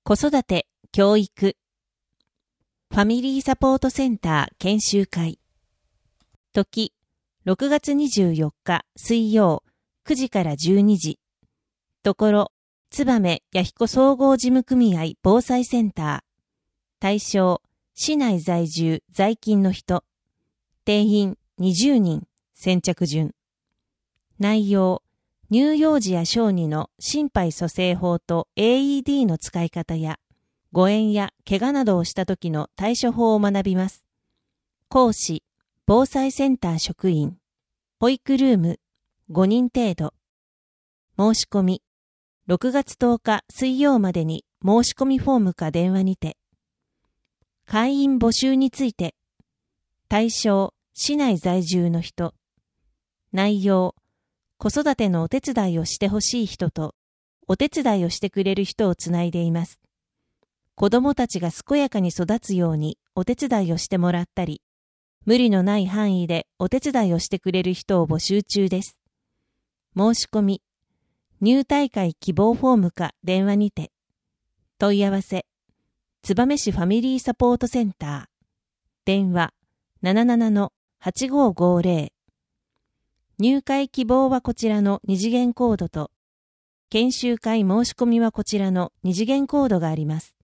子育て、教育、ファミリーサポートセンター研修会。時、6月24日水曜9時から12時。ところ、燕弥彦総合事務組合防災センター。対象、市内在住在勤の人。定員20人、先着順。内容、乳幼児や小児の心肺蘇生法と AED の使い方や、誤嚥や怪我などをした時の対処法を学びます。講師、防災センター職員。保育ルーム、5人程度。申し込み、6月10日水曜までに申し込みフォームか電話にて。会員募集について、対象、市内在住の人。内容、子育てのお手伝いをしてほしい人と、お手伝いをしてくれる人をつないでいます。子供たちが健やかに育つようにお手伝いをしてもらったり、無理のない範囲でお手伝いをしてくれる人を募集中です。申し込み、入退会希望フォームか電話にて。問い合わせ、燕市ファミリーサポートセンター。電話、77-8550。入会希望はこちらの2次元コードと、研修会申し込みはこちらの2次元コードがあります。